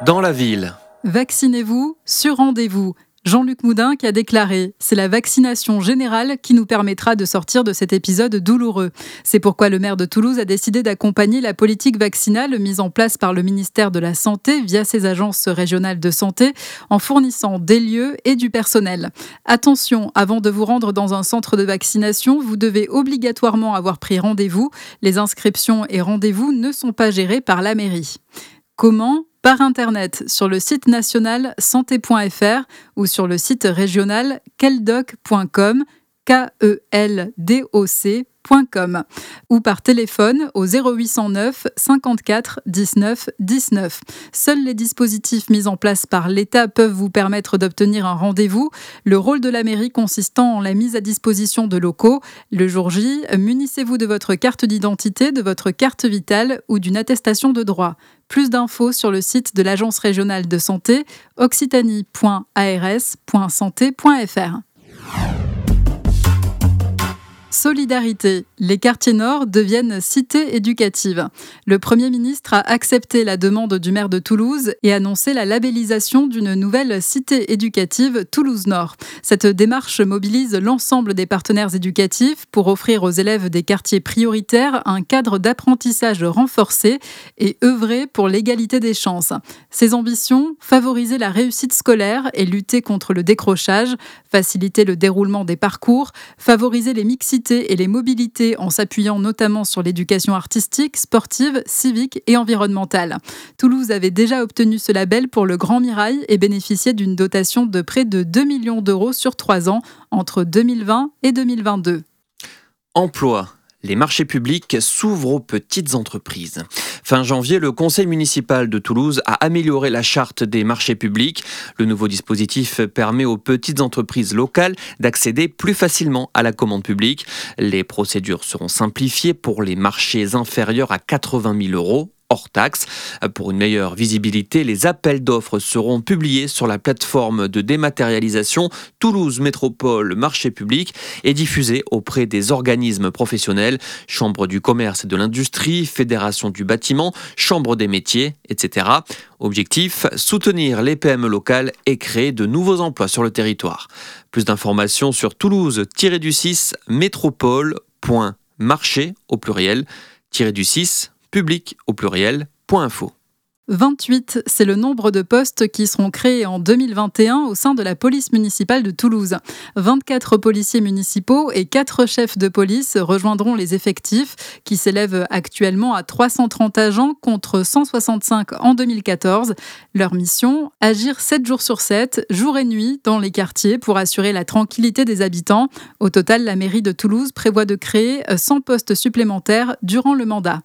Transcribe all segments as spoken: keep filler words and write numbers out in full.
dans la ville. Vaccinez-vous sur rendez-vous. Jean-Luc Moudenc a déclaré « C'est la vaccination générale qui nous permettra de sortir de cet épisode douloureux ». C'est pourquoi le maire de Toulouse a décidé d'accompagner la politique vaccinale mise en place par le ministère de la Santé via ses agences régionales de santé en fournissant des lieux et du personnel. Attention, avant de vous rendre dans un centre de vaccination, vous devez obligatoirement avoir pris rendez-vous. Les inscriptions et rendez-vous ne sont pas gérés par la mairie. Comment ? Par Internet, sur le site national santé point f r ou sur le site régional keldoc point com, K E L D O C point com, ou par téléphone au zéro huit cent neuf cinquante-quatre dix-neuf dix-neuf. Seuls les dispositifs mis en place par l'État peuvent vous permettre d'obtenir un rendez-vous, le rôle de la mairie consistant en la mise à disposition de locaux. Le jour J, munissez-vous de votre carte d'identité, de votre carte vitale ou d'une attestation de droit. Plus d'infos sur le site de l'Agence régionale de santé, occitanie point a r s point santé point f r. Solidarité. Les quartiers nord deviennent cités éducatives. Le Premier ministre a accepté la demande du maire de Toulouse et annoncé la labellisation d'une nouvelle cité éducative Toulouse-Nord. Cette démarche mobilise l'ensemble des partenaires éducatifs pour offrir aux élèves des quartiers prioritaires un cadre d'apprentissage renforcé et œuvrer pour l'égalité des chances. Ses ambitions, favoriser la réussite scolaire et lutter contre le décrochage, faciliter le déroulement des parcours, favoriser les mixités et les mobilités en s'appuyant notamment sur l'éducation artistique, sportive, civique et environnementale. Toulouse avait déjà obtenu ce label pour le Grand Mirail et bénéficiait d'une dotation de près de deux millions d'euros sur trois ans entre deux mille vingt et deux mille vingt-deux. Emploi. Les marchés publics s'ouvrent aux petites entreprises. Fin janvier, le conseil municipal de Toulouse a amélioré la charte des marchés publics. Le nouveau dispositif permet aux petites entreprises locales d'accéder plus facilement à la commande publique. Les procédures seront simplifiées pour les marchés inférieurs à quatre-vingt mille euros. Hors taxe. Pour une meilleure visibilité, les appels d'offres seront publiés sur la plateforme de dématérialisation Toulouse Métropole Marché Public et diffusés auprès des organismes professionnels, Chambre du commerce et de l'industrie, Fédération du bâtiment, Chambre des métiers, et cetera. Objectif, soutenir les P M E locales et créer de nouveaux emplois sur le territoire. Plus d'informations sur toulouse du six métropole.marché au pluriel, du six public au pluriel, point info. vingt-huit, c'est le nombre de postes qui seront créés en deux mille vingt et un au sein de la police municipale de Toulouse. vingt-quatre policiers municipaux et quatre chefs de police rejoindront les effectifs qui s'élèvent actuellement à trois cent trente agents contre cent soixante-cinq en deux mille quatorze. Leur mission, agir sept jours sur sept, jour et nuit, dans les quartiers pour assurer la tranquillité des habitants. Au total, la mairie de Toulouse prévoit de créer cent postes supplémentaires durant le mandat.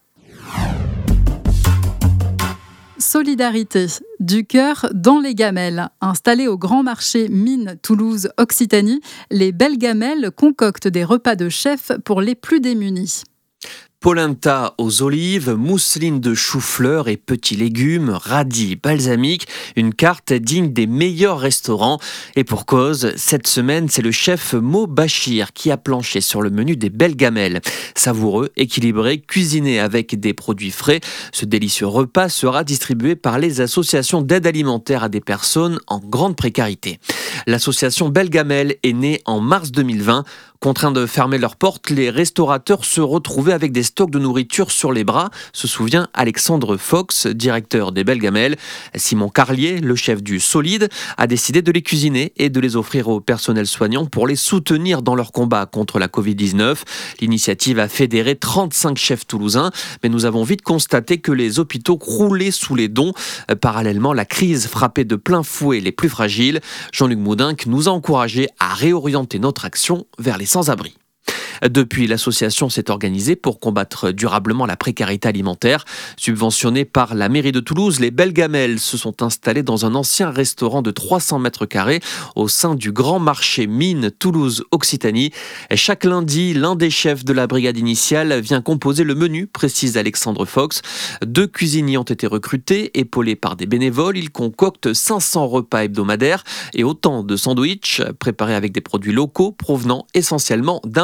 Solidarité. Du cœur dans les gamelles. Installées au grand marché Mine Toulouse Occitanie, les belles gamelles concoctent des repas de chef pour les plus démunis. Polenta aux olives, mousseline de chou-fleur et petits légumes, radis balsamiques, une carte digne des meilleurs restaurants. Et pour cause, cette semaine, c'est le chef Mo Bachir qui a planché sur le menu des belles gamelles. Savoureux, équilibré, cuisiné avec des produits frais, ce délicieux repas sera distribué par les associations d'aide alimentaire à des personnes en grande précarité. L'association Belles Gamelles est née en mars deux mille vingt. Contraints de fermer leurs portes, les restaurateurs se retrouvaient avec des stocks de nourriture sur les bras, se souvient Alexandre Fox, directeur des Belles Gamelles. Simon Carlier, le chef du Solide, a décidé de les cuisiner et de les offrir au personnel soignant pour les soutenir dans leur combat contre la covid dix-neuf. L'initiative a fédéré trente-cinq chefs toulousains, mais nous avons vite constaté que les hôpitaux croulaient sous les dons. Parallèlement, la crise frappait de plein fouet les plus fragiles. Jean-Luc Moudenc nous a encouragés à réorienter notre action vers les sans-abri. Depuis, l'association s'est organisée pour combattre durablement la précarité alimentaire. Subventionnée par la mairie de Toulouse, les Belles Gamelles se sont installées dans un ancien restaurant de trois cents mètres carrés au sein du grand marché Mine Toulouse Occitanie. Et chaque lundi, l'un des chefs de la brigade initiale vient composer le menu, précise Alexandre Fox. Deux cuisiniers ont été recrutés, épaulés par des bénévoles. Ils concoctent cinq cents repas hebdomadaires et autant de sandwichs préparés avec des produits locaux provenant essentiellement d'invendus.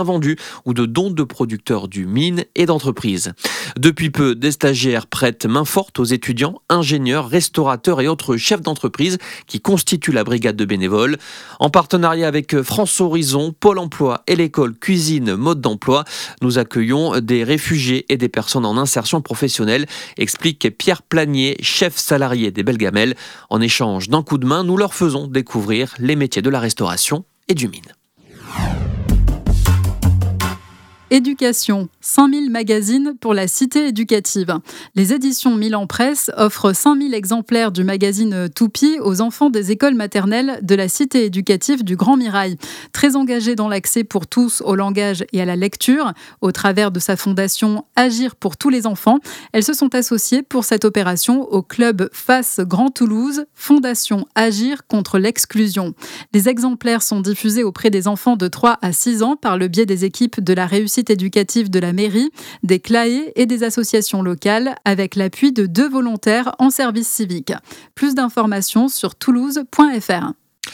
ou de dons de producteurs du mine et d'entreprises. Depuis peu, des stagiaires prêtent main forte aux étudiants, ingénieurs, restaurateurs et autres chefs d'entreprise qui constituent la brigade de bénévoles. En partenariat avec France Horizon, Pôle emploi et l'école Cuisine Mode d'emploi, nous accueillons des réfugiés et des personnes en insertion professionnelle, explique Pierre Planier, chef salarié des Belles Gamelles. En échange d'un coup de main, nous leur faisons découvrir les métiers de la restauration et du mine. Éducation, cinq mille magazines pour la cité éducative. Les éditions Milan Presse offrent cinq mille exemplaires du magazine Toupie aux enfants des écoles maternelles de la cité éducative du Grand Mirail. Très engagée dans l'accès pour tous au langage et à la lecture, au travers de sa fondation Agir pour tous les enfants, elles se sont associées pour cette opération au club Face Grand Toulouse, Fondation Agir contre l'exclusion. Les exemplaires sont diffusés auprès des enfants de trois à six ans par le biais des équipes de la réussite éducative de la mairie, des C L A E et des associations locales, avec l'appui de deux volontaires en service civique. Plus d'informations sur toulouse point f r.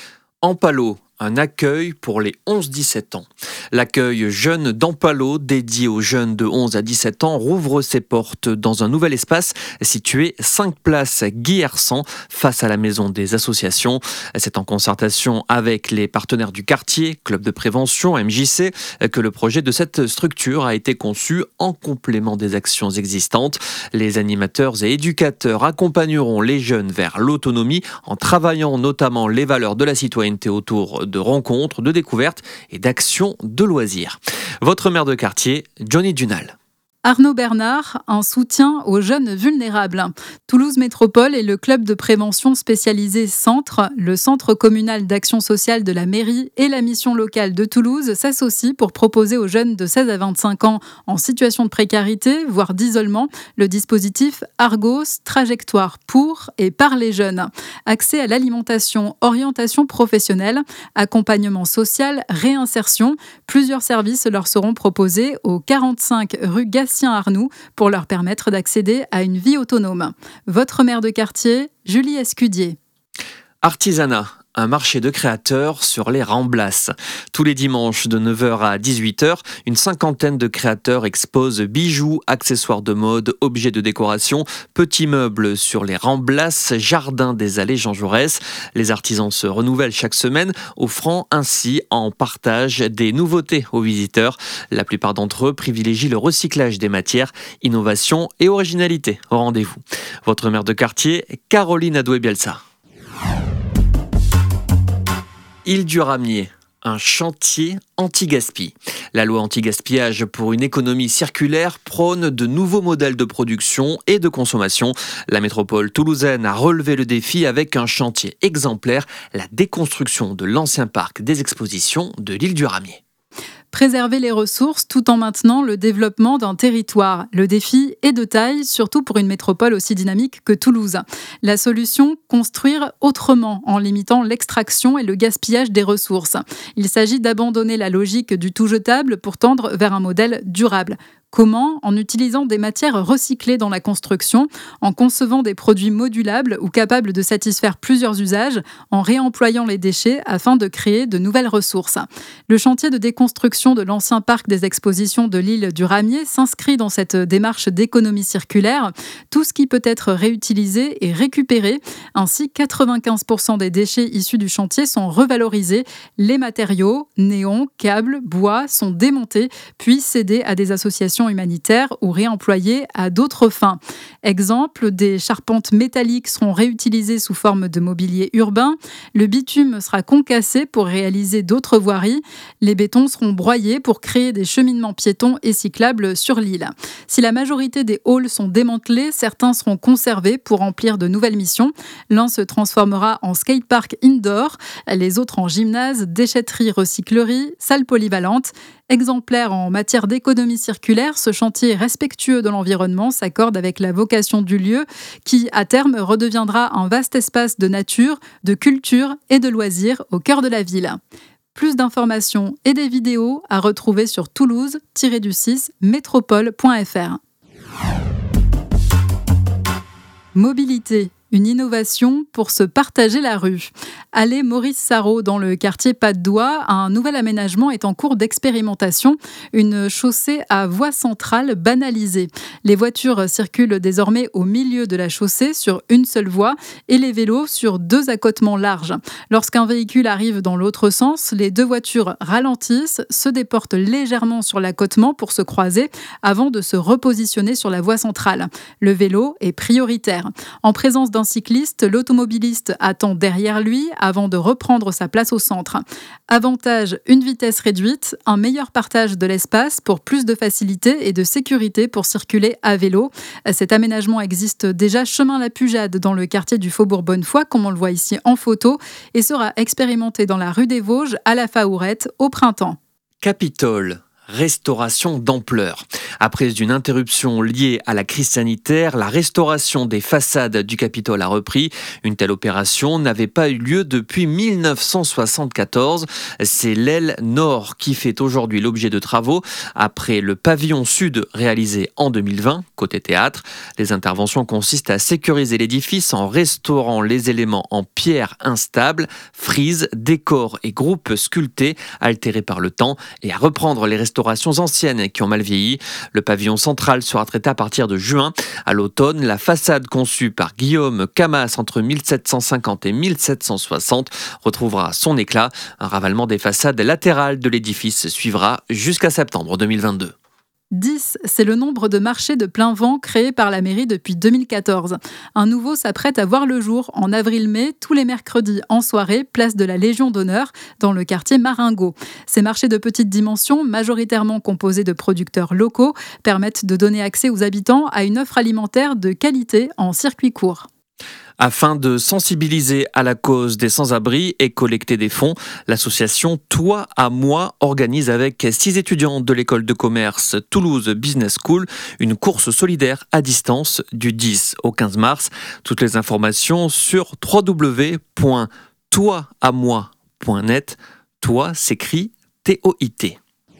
Ampalo, un accueil pour les onze dix-sept ans. L'accueil jeune d'Ampalo, dédié aux jeunes de onze à dix-sept ans, rouvre ses portes dans un nouvel espace situé cinq place Guy Hersant, face à la maison des associations. C'est en concertation avec les partenaires du quartier, Club de prévention, M J C, que le projet de cette structure a été conçu en complément des actions existantes. Les animateurs et éducateurs accompagneront les jeunes vers l'autonomie en travaillant notamment les valeurs de la citoyenneté autour de rencontres, de découvertes et d'actions de loisirs. Votre maire de quartier, Johnny Dunal. Arnaud Bernard, un soutien aux jeunes vulnérables. Toulouse Métropole et le club de prévention spécialisé Centre, le centre communal d'action sociale de la mairie et la mission locale de Toulouse s'associent pour proposer aux jeunes de seize à vingt-cinq ans en situation de précarité, voire d'isolement, le dispositif Argos, trajectoire pour et par les jeunes. Accès à l'alimentation, orientation professionnelle, accompagnement social, réinsertion. Plusieurs services leur seront proposés au quarante-cinq rue Gatien Arnoux pour leur permettre d'accéder à une vie autonome. Votre maire de quartier, Julie Escudier. Artisanat. Un marché de créateurs sur les Ramblas. Tous les dimanches de neuf heures à dix-huit heures, une cinquantaine de créateurs exposent bijoux, accessoires de mode, objets de décoration, petits meubles sur les Ramblas, jardin des allées Jean Jaurès. Les artisans se renouvellent chaque semaine, offrant ainsi en partage des nouveautés aux visiteurs. La plupart d'entre eux privilégient le recyclage des matières, innovation et originalité au rendez-vous. Votre maire de quartier, Caroline Adoué-Bielsa. Île du Ramier, un chantier anti-gaspi. La loi anti-gaspillage pour une économie circulaire prône de nouveaux modèles de production et de consommation. La métropole toulousaine a relevé le défi avec un chantier exemplaire, la déconstruction de l'ancien parc des expositions de l'île du Ramier. Préserver les ressources tout en maintenant le développement d'un territoire. Le défi est de taille, surtout pour une métropole aussi dynamique que Toulouse. La solution, construire autrement en limitant l'extraction et le gaspillage des ressources. Il s'agit d'abandonner la logique du tout jetable pour tendre vers un modèle durable. Comment ? En utilisant des matières recyclées dans la construction, en concevant des produits modulables ou capables de satisfaire plusieurs usages, en réemployant les déchets afin de créer de nouvelles ressources. Le chantier de déconstruction de l'ancien parc des expositions de l'île du Ramier s'inscrit dans cette démarche d'économie circulaire. Tout ce qui peut être réutilisé est récupéré. Ainsi, quatre-vingt-quinze pour cent des déchets issus du chantier sont revalorisés. Les matériaux, néons, câbles, bois sont démontés, puis cédés à des associations humanitaires ou réemployés à d'autres fins. Exemple, des charpentes métalliques seront réutilisées sous forme de mobilier urbain, le bitume sera concassé pour réaliser d'autres voiries, les bétons seront broyés pour créer des cheminements piétons et cyclables sur l'île. Si la majorité des halls sont démantelés, certains seront conservés pour remplir de nouvelles missions. L'un se transformera en skatepark indoor, les autres en gymnase, déchetterie, recyclerie, salle polyvalente. Exemplaire en matière d'économie circulaire, ce chantier respectueux de l'environnement s'accorde avec la vocation du lieu qui, à terme, redeviendra un vaste espace de nature, de culture et de loisirs au cœur de la ville. Plus d'informations et des vidéos à retrouver sur toulouse tiret du six métropole point f r. Mobilité. une innovation pour se partager la rue. Allée Maurice Sarraut, dans le quartier Pas-de-Doigt, un nouvel aménagement est en cours d'expérimentation, une chaussée à voie centrale banalisée. Les voitures circulent désormais au milieu de la chaussée sur une seule voie et les vélos sur deux accotements larges. Lorsqu'un véhicule arrive dans l'autre sens, les deux voitures ralentissent, se déportent légèrement sur l'accotement pour se croiser avant de se repositionner sur la voie centrale. Le vélo est prioritaire. En présence d'un cycliste, l'automobiliste attend derrière lui avant de reprendre sa place au centre. Avantage, une vitesse réduite, un meilleur partage de l'espace pour plus de facilité et de sécurité pour circuler à vélo. Cet aménagement existe déjà chemin La Pujade dans le quartier du Faubourg Bonnefoy, comme on le voit ici en photo, et sera expérimenté dans la rue des Vosges à la Faourette au printemps. Capitole. Restauration d'ampleur. Après une interruption liée à la crise sanitaire, la restauration des façades du Capitole a repris. Une telle opération n'avait pas eu lieu depuis mille neuf cent soixante-quatorze. C'est l'aile nord qui fait aujourd'hui l'objet de travaux. Après le pavillon sud réalisé en deux mille vingt, côté théâtre, les interventions consistent à sécuriser l'édifice en restaurant les éléments en pierre instable, frises, décors et groupes sculptés altérés par le temps et à reprendre les restaurations anciennes qui ont mal vieilli. Le pavillon central sera traité à partir de juin. À l'automne, la façade conçue par Guillaume Camas entre mille sept cent cinquante et mille sept cent soixante retrouvera son éclat. Un ravalement des façades latérales de l'édifice suivra jusqu'à septembre deux mille vingt-deux. dix, c'est le nombre de marchés de plein vent créés par la mairie depuis deux mille quatorze. Un nouveau s'apprête à voir le jour en avril-mai, tous les mercredis en soirée, place de la Légion d'honneur, dans le quartier Marengo. Ces marchés de petite dimension, majoritairement composés de producteurs locaux, permettent de donner accès aux habitants à une offre alimentaire de qualité en circuit court. Afin de sensibiliser à la cause des sans-abri et collecter des fonds, l'association Toi à moi organise avec six étudiants de l'école de commerce Toulouse Business School une course solidaire à distance du dix au quinze mars. Toutes les informations sur w w w point toi à moi point net. Toi s'écrit T O I T.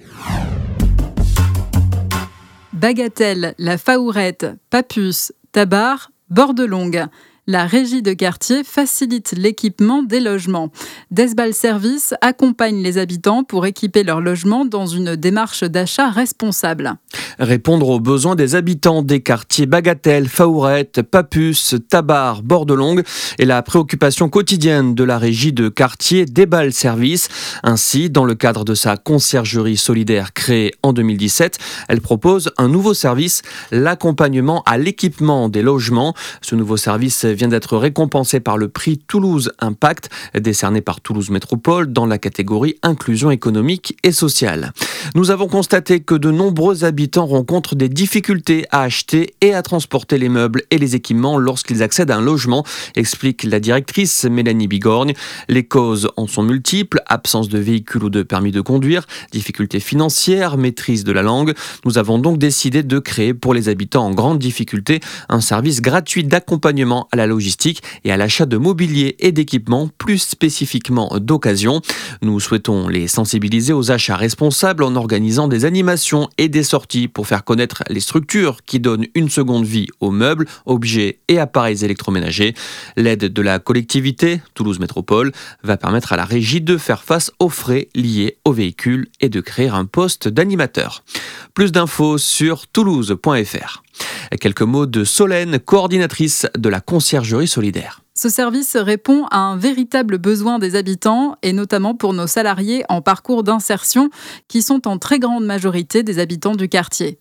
Bagatelle, la Faourette, Papus, Tabar, Bordelongue. La régie de quartier facilite l'équipement des logements. Desbal Service accompagne les habitants pour équiper leur logement dans une démarche d'achat responsable. Répondre aux besoins des habitants des quartiers Bagatelle, Faourette, Papus, Tabar, Bordelongue est la préoccupation quotidienne de la régie de quartier Desbal Service. Ainsi, dans le cadre de sa conciergerie solidaire créée en deux mille dix-sept, elle propose un nouveau service, l'accompagnement à l'équipement des logements. Ce nouveau service vient d'être récompensé par le prix Toulouse Impact, décerné par Toulouse Métropole dans la catégorie inclusion économique et sociale. Nous avons constaté que de nombreux habitants rencontrent des difficultés à acheter et à transporter les meubles et les équipements lorsqu'ils accèdent à un logement, explique la directrice Mélanie Bigorgne. Les causes en sont multiples: absence de véhicule ou de permis de conduire, difficultés financières, maîtrise de la langue. Nous avons donc décidé de créer pour les habitants en grande difficulté un service gratuit d'accompagnement à la logistique et à l'achat de mobilier et d'équipements, plus spécifiquement d'occasion. Nous souhaitons les sensibiliser aux achats responsables en organisant des animations et des sorties pour faire connaître les structures qui donnent une seconde vie aux meubles, objets et appareils électroménagers. L'aide de la collectivité, Toulouse Métropole, va permettre à la régie de faire face aux frais liés aux véhicules et de créer un poste d'animateur. Plus d'infos sur toulouse point f r. Quelques mots de Solène, coordinatrice de la conciergerie solidaire. Ce service répond à un véritable besoin des habitants et notamment pour nos salariés en parcours d'insertion qui sont en très grande majorité des habitants du quartier.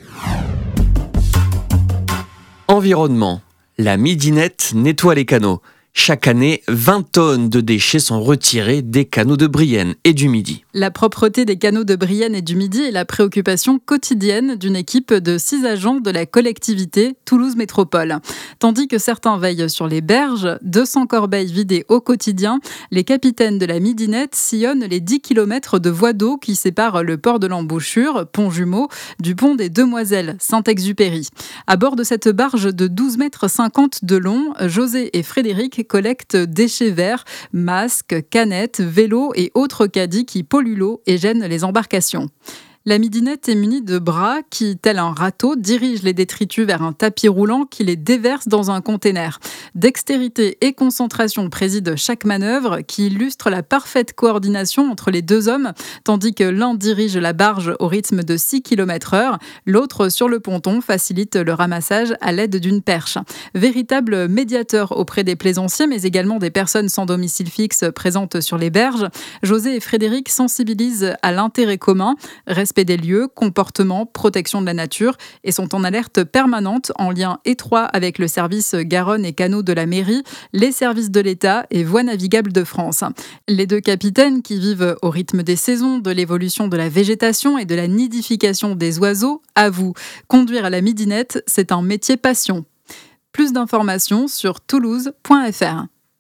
Environnement. La Midinette nettoie les canaux. Chaque année, vingt tonnes de déchets sont retirés des canaux de Brienne et du Midi. La propreté des canaux de Brienne et du Midi est la préoccupation quotidienne d'une équipe de six agents de la collectivité Toulouse Métropole. Tandis que certains veillent sur les berges, deux cents corbeilles vidées au quotidien, les capitaines de la Midinette sillonnent les dix kilomètres de voies d'eau qui séparent le port de l'Embouchure, pont jumeau, du pont des Demoiselles, Saint-Exupéry. À bord de cette barge de douze mètres cinquante de long, José et Frédéric collectent déchets verts, masques, canettes, vélos et autres caddies qui polluent l'eau et gênent les embarcations. La midinette est munie de bras qui, tel un râteau, dirigent les détritus vers un tapis roulant qui les déverse dans un container. Dextérité et concentration président chaque manœuvre qui illustre la parfaite coordination entre les deux hommes, tandis que l'un dirige la barge au rythme de six kilomètres heure, l'autre sur le ponton facilite le ramassage à l'aide d'une perche. Véritable médiateur auprès des plaisanciers, mais également des personnes sans domicile fixe présentes sur les berges, José et Frédéric sensibilisent à l'intérêt commun, respect des lieux, comportement, protection de la nature et sont en alerte permanente en lien étroit avec le service Garonne et Canaux de la mairie, les services de l'État et Voies navigables de France. Les deux capitaines qui vivent au rythme des saisons, de l'évolution de la végétation et de la nidification des oiseaux avouent conduire à la midinette, c'est un métier passion. Plus d'informations sur toulouse point f r.